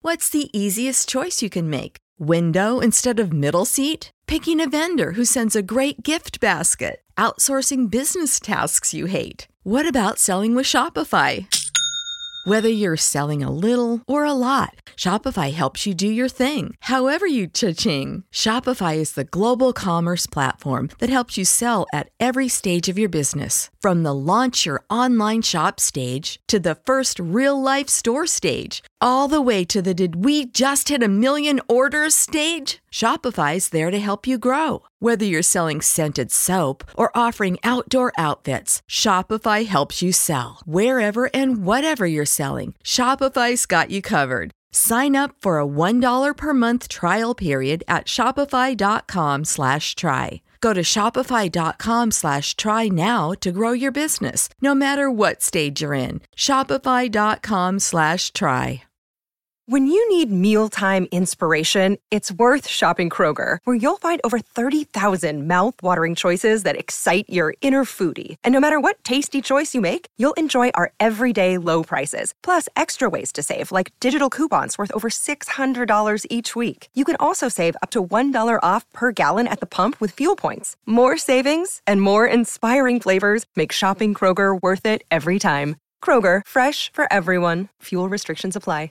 What's the easiest choice you can make? Window instead of middle seat? Picking a vendor who sends a great gift basket? Outsourcing business tasks you hate? What about selling with Shopify? Whether you're selling a little or a lot, Shopify helps you do your thing, however you cha-ching. Shopify is the global commerce platform that helps you sell at every stage of your business. From the launch your online shop stage to the first real-life store stage, all the way to the did we just hit a million orders stage. Shopify's there to help you grow. Whether you're selling scented soap or offering outdoor outfits, Shopify helps you sell. Wherever and whatever you're selling, Shopify's got you covered. Sign up for a $1 per month trial period at shopify.com/try. Go to shopify.com/try now to grow your business, no matter what stage you're in. Shopify.com/try. When you need mealtime inspiration, it's worth shopping Kroger, where you'll find over 30,000 mouth-watering choices that excite your inner foodie. And no matter what tasty choice you make, you'll enjoy our everyday low prices, plus extra ways to save, like digital coupons worth over $600 each week. You can also save up to $1 off per gallon at the pump with fuel points. More savings and more inspiring flavors make shopping Kroger worth it every time. Kroger, fresh for everyone. Fuel restrictions apply.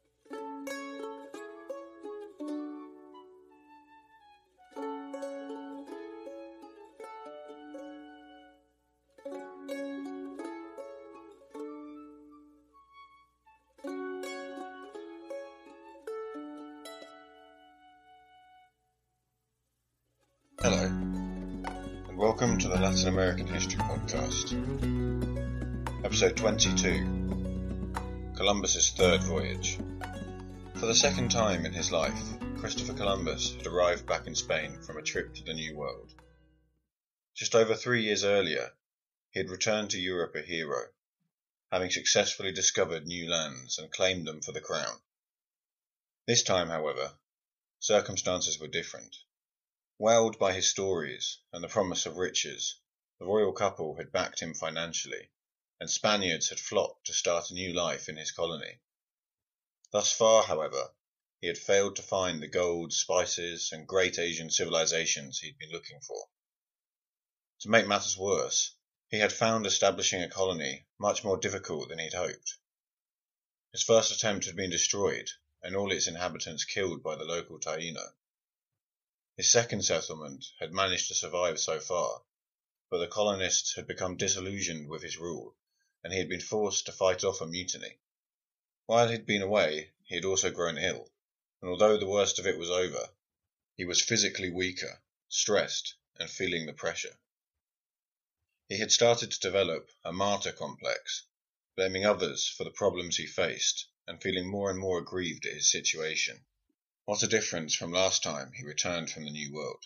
Hello, and welcome to the Latin American History Podcast. Episode 22, Columbus's Third Voyage. For the second time in his life, Christopher Columbus had arrived back in Spain from a trip to the New World. Just over 3 years earlier, he had returned to Europe a hero, having successfully discovered new lands and claimed them for the crown. This time, however, circumstances were different. Wowed by his stories and the promise of riches, the royal couple had backed him financially, and Spaniards had flocked to start a new life in his colony. Thus far, however, he had failed to find the gold, spices, and great Asian civilizations he'd been looking for. To make matters worse, he had found establishing a colony much more difficult than he'd hoped. His first attempt had been destroyed, and all its inhabitants killed by the local Taino. His second settlement had managed to survive so far, but the colonists had become disillusioned with his rule, and he had been forced to fight off a mutiny. While he'd been away, he had also grown ill, and although the worst of it was over, he was physically weaker, stressed, and feeling the pressure. He had started to develop a martyr complex, blaming others for the problems he faced, and feeling more and more aggrieved at his situation. What a difference from last time he returned from the New World.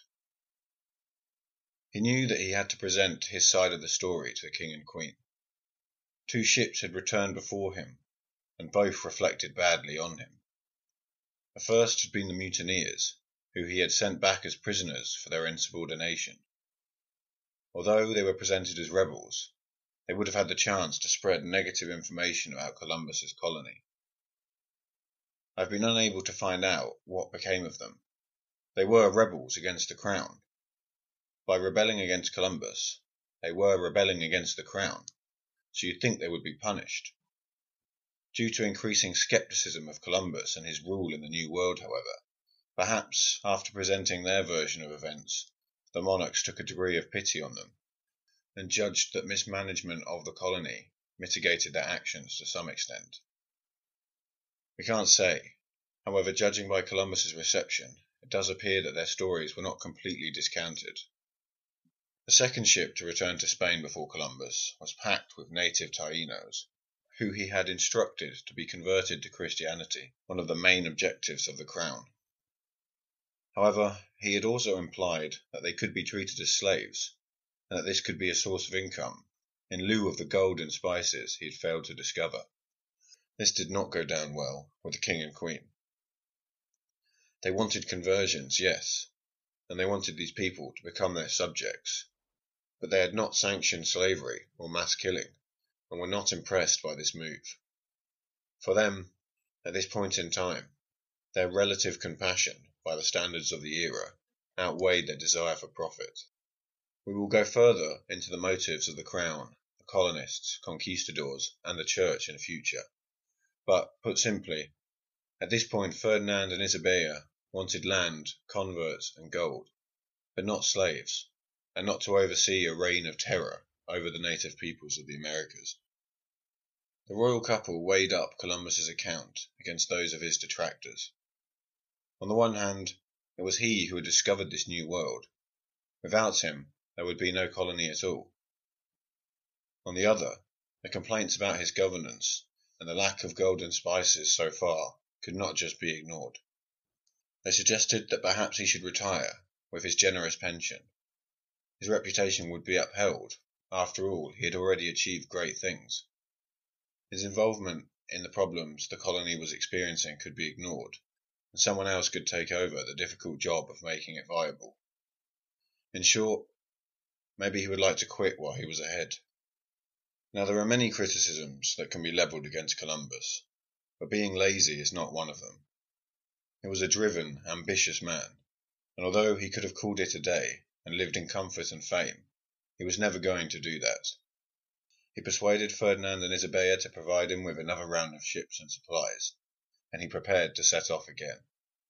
He knew that he had to present his side of the story to the King and Queen. 2 ships had returned before him, and both reflected badly on him. The first had been the mutineers, who he had sent back as prisoners for their insubordination. Although they were presented as rebels, they would have had the chance to spread negative information about Columbus's colony. I've been unable to find out what became of them. They were rebels against the crown. By rebelling against Columbus, they were rebelling against the crown, so you'd think they would be punished. Due to increasing skepticism of Columbus and his rule in the New World, however, perhaps after presenting their version of events, the monarchs took a degree of pity on them, and judged that mismanagement of the colony mitigated their actions to some extent. We can't say. However, judging by Columbus's reception, it does appear that their stories were not completely discounted. The second ship to return to Spain before Columbus was packed with native Tainos, who he had instructed to be converted to Christianity, one of the main objectives of the crown. However, he had also implied that they could be treated as slaves, and that this could be a source of income, in lieu of the gold and spices he had failed to discover. This did not go down well with the King and Queen. They wanted conversions, yes, and they wanted these people to become their subjects, but they had not sanctioned slavery or mass killing, and were not impressed by this move. For them, at this point in time, Their relative compassion, by the standards of the era, outweighed their desire for profit. We will go further into the motives of the Crown, the colonists, conquistadors, and the Church in future. But, put simply, at this point Ferdinand and Isabella wanted land, converts, and gold, but not slaves, and not to oversee a reign of terror over the native peoples of the Americas. The royal couple weighed up Columbus's account against those of his detractors. On the one hand, it was he who had discovered this new world. Without him, there would be no colony at all. On the other, the complaints about his governance and the lack of gold and spices so far could not just be ignored. They suggested that perhaps he should retire with his generous pension. His reputation would be upheld. After all, he had already achieved great things. His involvement in the problems the colony was experiencing could be ignored, and someone else could take over the difficult job of making it viable. In short, maybe he would like to quit while he was ahead. Now, there are many criticisms that can be levelled against Columbus, but being lazy is not one of them. He was a driven, ambitious man, and although he could have called it a day and lived in comfort and fame, he was never going to do that. He persuaded Ferdinand and Isabella to provide him with another round of ships and supplies, and he prepared to set off again.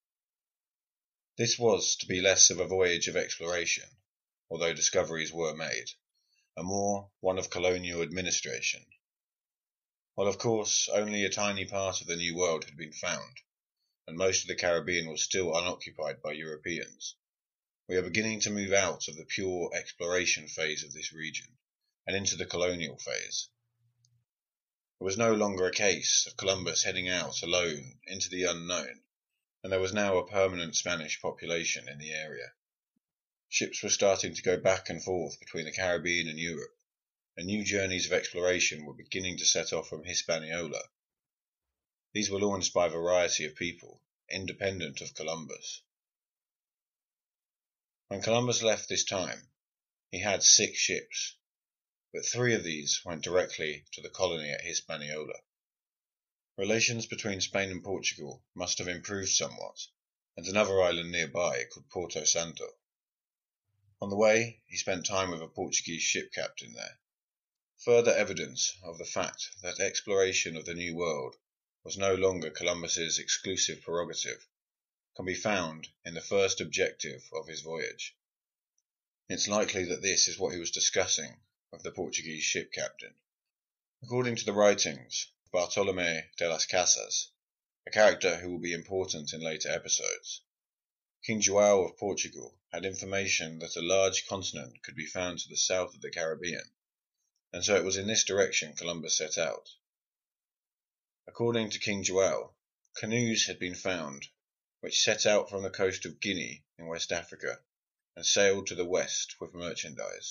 This was to be less of a voyage of exploration, although discoveries were made, and more one of colonial administration. While of course only a tiny part of the New World had been found, and most of the Caribbean was still unoccupied by Europeans, we are beginning to move out of the pure exploration phase of this region and into the colonial phase. It was no longer a case of Columbus heading out alone into the unknown, and there was now a permanent Spanish population in the area. Ships were starting to go back and forth between the Caribbean and Europe, and new journeys of exploration were beginning to set off from Hispaniola. These were launched by a variety of people, independent of Columbus. When Columbus left this time, he had 6 ships, but 3 of these went directly to the colony at Hispaniola. Relations between Spain and Portugal must have improved somewhat, and another island nearby called Porto Santo. On the way, he spent time with a Portuguese ship captain there. Further evidence of the fact that exploration of the New World was no longer Columbus's exclusive prerogative can be found in the first objective of his voyage. It's likely that this is what he was discussing with the Portuguese ship captain. According to the writings of Bartolomé de las Casas, a character who will be important in later episodes, King João of Portugal had information that a large continent could be found to the south of the Caribbean, and so it was in this direction Columbus set out. According to King João, canoes had been found which set out from the coast of Guinea in West Africa and sailed to the west with merchandise.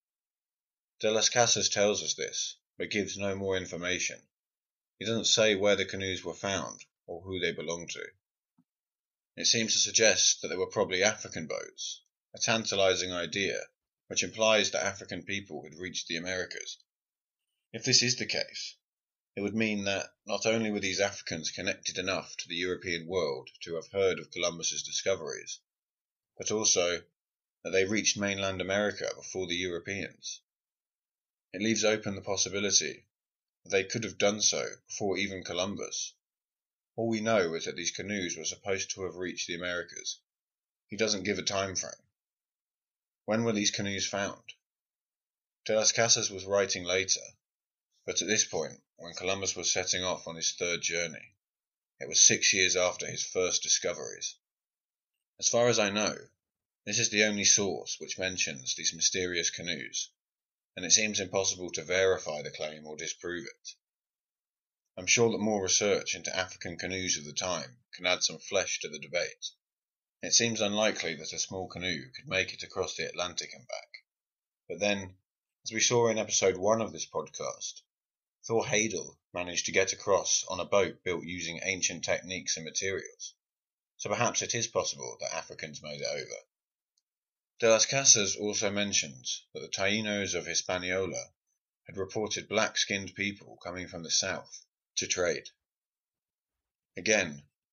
De las Casas tells us this, but gives no more information. He doesn't say where the canoes were found or who they belonged to. It seems to suggest that they were probably African boats, a tantalizing idea which implies that African people had reached the Americas. If this is the case, it would mean that not only were these Africans connected enough to the European world to have heard of Columbus's discoveries, but also that they reached mainland America before the Europeans. It leaves open the possibility that they could have done so before even Columbus. All we know is that these canoes were supposed to have reached the Americas. He doesn't give a time frame. When were these canoes found? De las Casas was writing later, but at this point, when Columbus was setting off on his 3rd journey, it was 6 years after his first discoveries. As far as I know, this is the only source which mentions these mysterious canoes, and it seems impossible to verify the claim or disprove it. I'm sure that more research into African canoes of the time can add some flesh to the debate. It seems unlikely that a small canoe could make it across the Atlantic and back. But then, as we saw in episode 1 of this podcast, Thor Heyerdahl managed to get across on a boat built using ancient techniques and materials, so perhaps it is possible that Africans made it over. De las Casas also mentions that the Taínos of Hispaniola had reported black-skinned people coming from the south to trade. Again,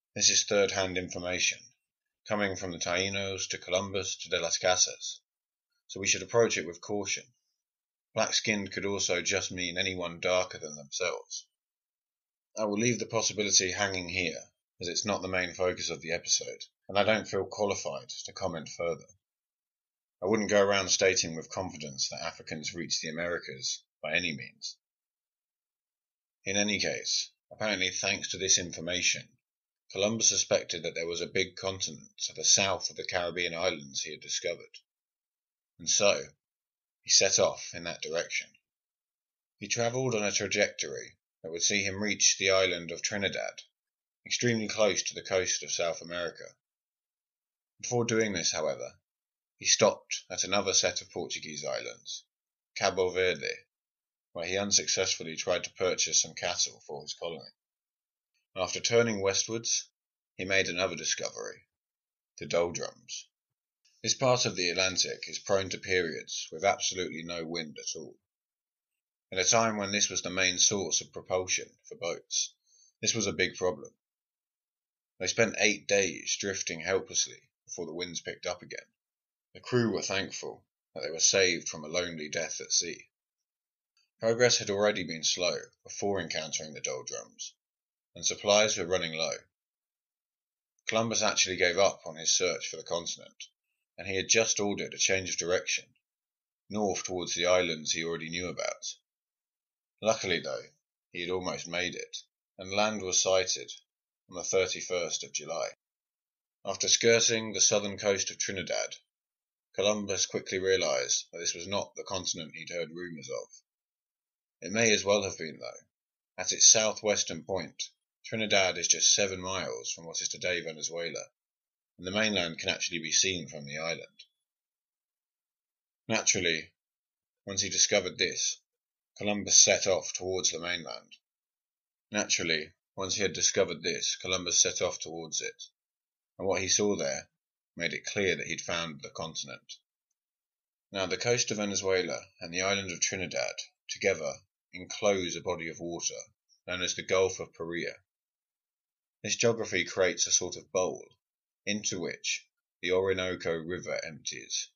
This is third-hand information, coming from the Taínos to Columbus to De las Casas, so we should approach it with caution. Black-skinned could also just mean anyone darker than themselves. I will leave the possibility hanging here, as it's not the main focus of the episode, and I don't feel qualified to comment further. I wouldn't go around stating with confidence that Africans reached the Americas by any means. In any case, apparently thanks to this information, Columbus suspected that there was a big continent to the south of the Caribbean islands he had discovered, and so he set off in that direction. He travelled on a trajectory that would see him reach the island of Trinidad, extremely close to the coast of South America. Before doing this, however, he stopped at another set of Portuguese islands, Cabo Verde, where he unsuccessfully tried to purchase some cattle for his colony. After turning westwards, he made another discovery, the doldrums. This part of the Atlantic is prone to periods with absolutely no wind at all. At a time when this was the main source of propulsion for boats, this was a big problem. They spent 8 days drifting helplessly before the winds picked up again. The crew were thankful that they were saved from a lonely death at sea. Progress had already been slow before encountering the doldrums, and supplies were running low. Columbus actually gave up on his search for the continent, and he had just ordered a change of direction, north towards the islands he already knew about. Luckily, though, he had almost made it, and land was sighted on the 31st of July. After skirting the southern coast of Trinidad, Columbus quickly realized that this was not the continent he'd heard rumors of. It may as well have been, though. At its southwestern point, Trinidad is just 7 miles from what is today Venezuela, and the mainland can actually be seen from the island. Naturally, once he discovered this, Columbus set off towards the mainland. And what he saw there made it clear that he'd found the continent. Now, the coast of Venezuela and the island of Trinidad together enclose a body of water known as the Gulf of Paria. This geography creates a sort of bowl into which the Orinoco River empties.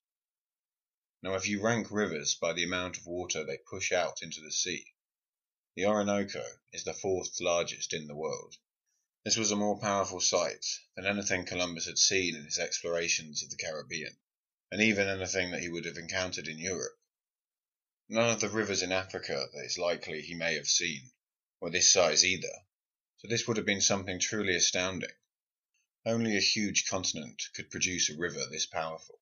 Now, if you rank rivers by the amount of water they push out into the sea, the Orinoco is the 4th largest in the world. This was a more powerful sight than anything Columbus had seen in his explorations of the Caribbean, and even anything that he would have encountered in Europe. None of the rivers in Africa that it's likely he may have seen were this size either, so this would have been something truly astounding. Only a huge continent could produce a river this powerful.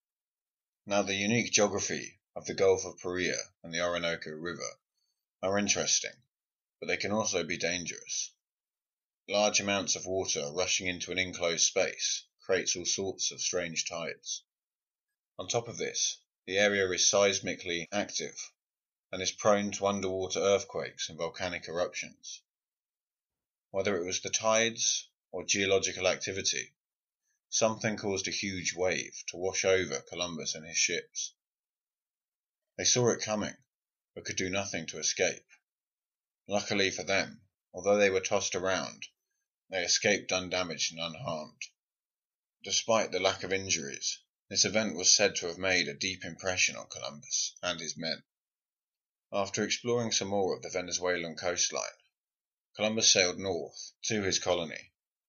Now, the unique geography of the Gulf of Paria and the Orinoco River are interesting, but they can also be dangerous. Large amounts of water rushing into an enclosed space creates all sorts of strange tides. On top of this, the area is seismically active and is prone to underwater earthquakes and volcanic eruptions. Whether it was the tides or geological activity, something caused a huge wave to wash over Columbus and his ships. They saw it coming, but could do nothing to escape. Luckily for them, although they were tossed around, they escaped undamaged and unharmed. Despite the lack of injuries, this event was said to have made a deep impression on Columbus and his men. After exploring some more of the Venezuelan coastline, Columbus sailed north to his colony.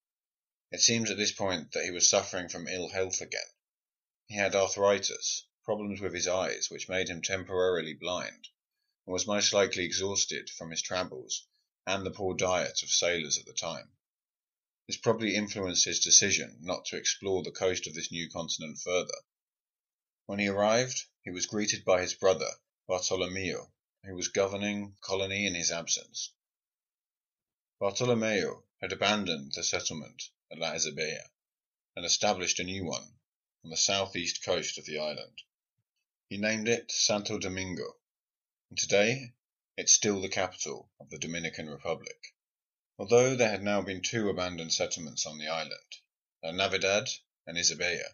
It seems at this point that he was suffering from ill health again. He had arthritis, problems with his eyes which made him temporarily blind, and was most likely exhausted from his travels and the poor diet of sailors at the time. This probably influenced his decision not to explore the coast of this new continent further. When he arrived, he was greeted by his brother, Bartolomeo, who was governing the colony in his absence. Bartolomeo had abandoned the settlement at La Isabela and established a new one on the southeast coast of the island. He named it Santo Domingo, and today it's still the capital of the Dominican Republic. Although there had now been 2 abandoned settlements on the island, La Navidad and Isabela.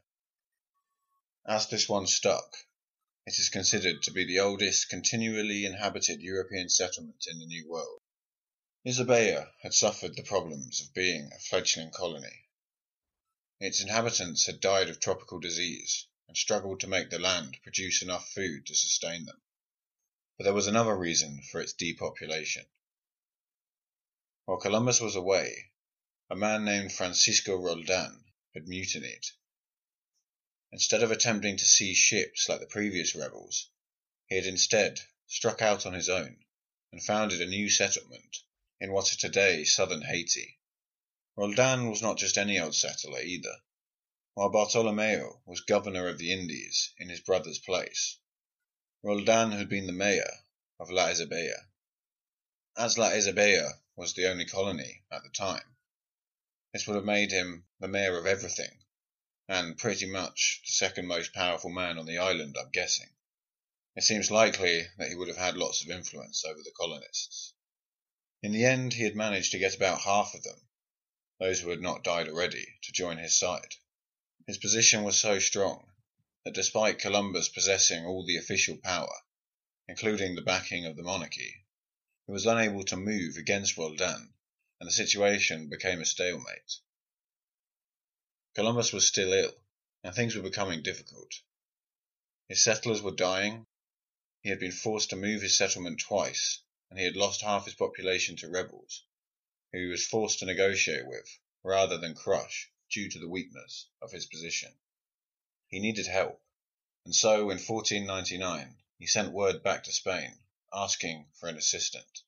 As this one stuck, it is considered to be the oldest continually inhabited European settlement in the New World. Isabella had suffered the problems of being a fledgling colony. Its inhabitants had died of tropical disease and struggled to make the land produce enough food to sustain them. But there was another reason for its depopulation. While Columbus was away, a man named Francisco Roldan had mutinied. Instead of attempting to seize ships like the previous rebels, he had instead struck out on his own and founded a new settlement in what is today southern Haiti. Roldan was not just any old settler either. While Bartolomeo was governor of the Indies in his brother's place, Roldan had been the mayor of La Isabela. As La Isabela was the only colony at the time, this would have made him the mayor of everything, and pretty much the second most powerful man on the island, I'm guessing. It seems likely that he would have had lots of influence over the colonists. In the end, he had managed to get about half of them, those who had not died already, to join his side. His position was so strong that despite Columbus possessing all the official power, including the backing of the monarchy, he was unable to move against Roldan, and the situation became a stalemate. Columbus was still ill, and things were becoming difficult. His settlers were dying, he had been forced to move his settlement twice, and he had lost half his population to rebels, who he was forced to negotiate with rather than crush due to the weakness of his position. He needed help, and so in 1499 he sent word back to Spain asking for an assistant.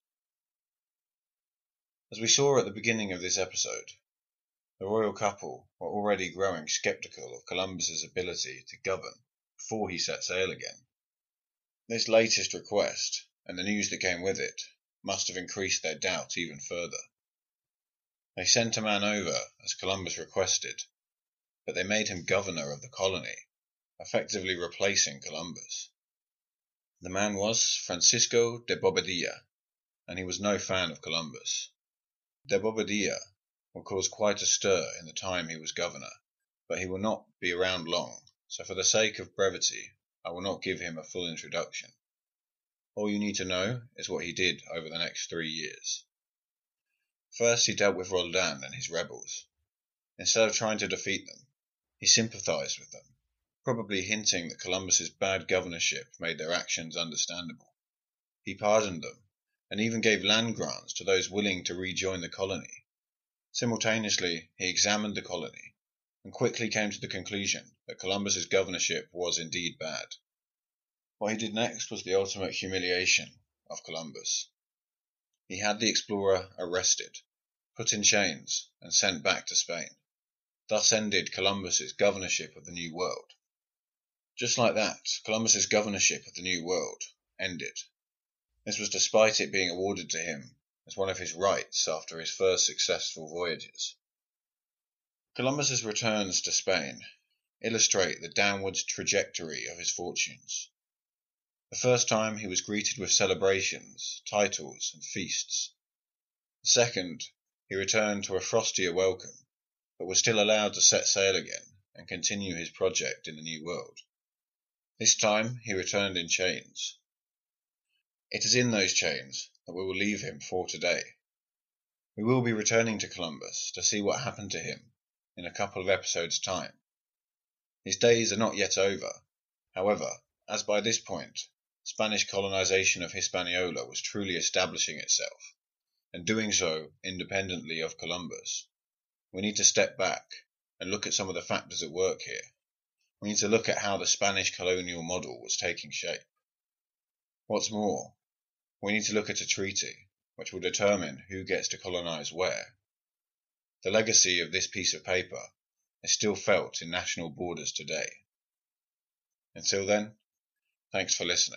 As we saw at the beginning of this episode, the royal couple were already growing sceptical of Columbus's ability to govern before he set sail again. This latest request, and the news that came with it, must have increased their doubt even further. They sent a man over as Columbus requested, but they made him governor of the colony, effectively replacing Columbus. The man was Francisco de Bobadilla, and he was no fan of Columbus. De Bobadilla will cause quite a stir in the time he was governor, but he will not be around long, so for the sake of brevity, I will not give him a full introduction. All you need to know is what he did over the next 3 years. First, he dealt with Roldan and his rebels. Instead of trying to defeat them, he sympathized with them, probably hinting that Columbus's bad governorship made their actions understandable. He pardoned them, and even gave land grants to those willing to rejoin the colony. Simultaneously, he examined the colony, and quickly came to the conclusion that Columbus's governorship was indeed bad. What he did next was the ultimate humiliation of Columbus. He had the explorer arrested, put in chains, and sent back to Spain. Thus ended Columbus's governorship of the New World. Just like that, Columbus's governorship of the New World ended. This was despite it being awarded to him as one of his rights after his first successful voyages. Columbus's returns to Spain illustrate the downward trajectory of his fortunes. The first time he was greeted with celebrations, titles, and feasts. The second, he returned to a frostier welcome, but was still allowed to set sail again and continue his project in the New World. This time he returned in chains. It is in those chains that we will leave him for today. We will be returning to Columbus to see what happened to him in a couple of episodes' time. His days are not yet over. However, as by this point, Spanish colonization of Hispaniola was truly establishing itself, and doing so independently of Columbus, we need to step back and look at some of the factors at work here. We need to look at how the Spanish colonial model was taking shape. What's more, we need to look at a treaty which will determine who gets to colonize where. The legacy of this piece of paper is still felt in national borders today. Until then, thanks for listening.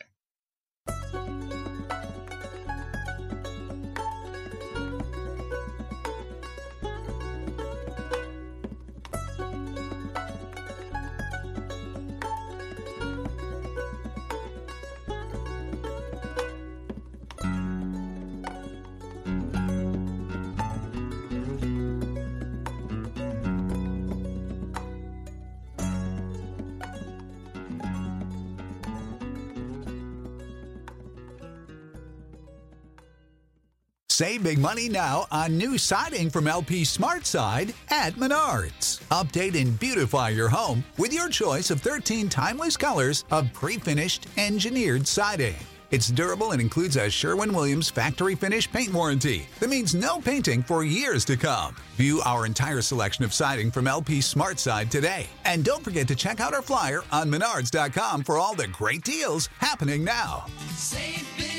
Save big money now on new siding from LP SmartSide at Menards. Update and beautify your home with your choice of 13 timeless colors of pre-finished engineered siding. It's durable and includes a Sherwin-Williams factory finish paint warranty that means no painting for years to come. View our entire selection of siding from LP SmartSide today. And don't forget to check out our flyer on Menards.com for all the great deals happening now. Save big